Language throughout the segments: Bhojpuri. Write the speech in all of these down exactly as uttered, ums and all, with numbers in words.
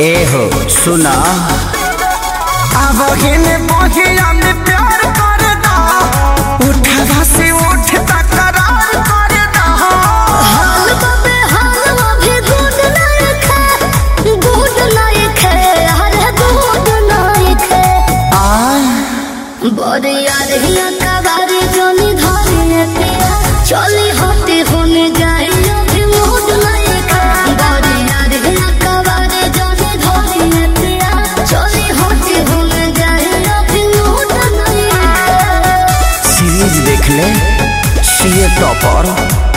ए हो सुना अब हिने बहिया में प्यार कर दा, उठवा से उठ तकरार कर दा। हाल बाबे हाल अभी गुड नाइक है, गुड नाइक है, हर गुड नाइक है। आ बड़ी याद हिया कबारी जोनी धोनी पिया, चली होती होने जाए अभी मूड नाइक है। बड़ी याद हिया कबारी जोनी धोनी पिया, चली होती होने जाए अभी मूड नाइक है। सीरीज देख ले सीए टॉपर।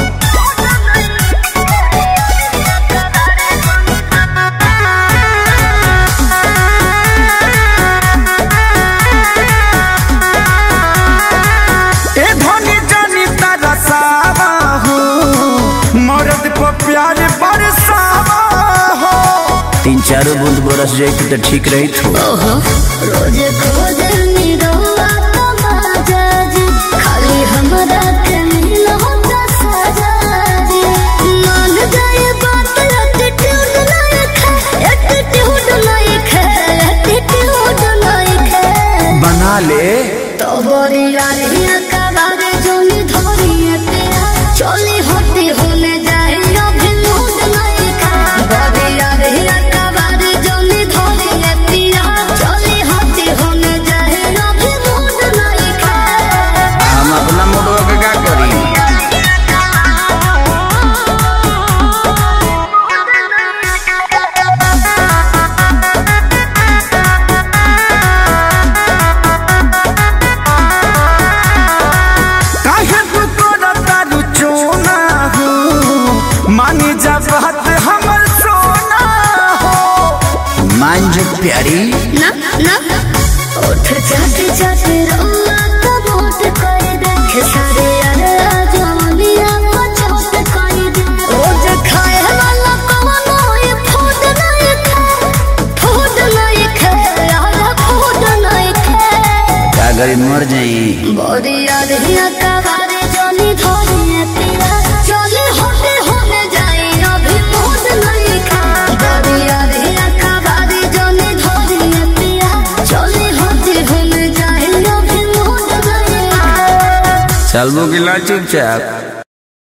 प्यार बरसावा हो, तीन चारों बूंद बरस जाए तो ठीक रही थो। रोज खोजे निरौआ तमाजा जी, खाली हमरा के मिल होता सजा जी। मान जाए बात एटीट्यूड लायक है, एटीट्यूड लायक है, एटीट्यूड लायक है। बना ले तो बड़ी यारियां कबारे जोनी धोरी पिया, चली होती होने जाए अभी मूड नाइक है। बड़ी यारियां कबारे जोनी धोरी पिया, चली होती होने जाए अभी मूड नाइक है। हम अपना मोड़वा के का करी। मानी जा बात हमर सोना हो, मान जो प्यारी ना ना उठ जाते जाते रोआ तो वोट कर दे, सारे यार जवानिया को छोट कर दे। रोज खाए वाला कवनो ये फूड नहीं खाए, फूड नहीं खाए, यार फूड नहीं खाए। का गरी मर जाई। बड़ी याद हिया कबारे जोनी धोनी पिया, चले होते होने जाए अभी मूड नहीं खाए। बड़ी याद हिया कबारे जोनी धोनी पिया, चले होते होने जाए अभी मूड नहीं खाए। चलबो गिला चुपचाप।